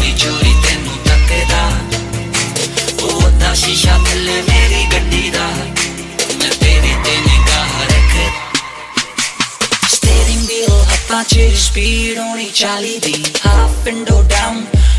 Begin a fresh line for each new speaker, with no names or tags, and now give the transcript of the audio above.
चोरी चोरी तेनू तकदा ओ अद्धा शीशा थल्ले मेरी गड्डी दा मैं तेरी ते निगाह रख स्टीयरिंग व्हील हत्थां च स्पीड होनी 40 दी हाफ विंडो डाउन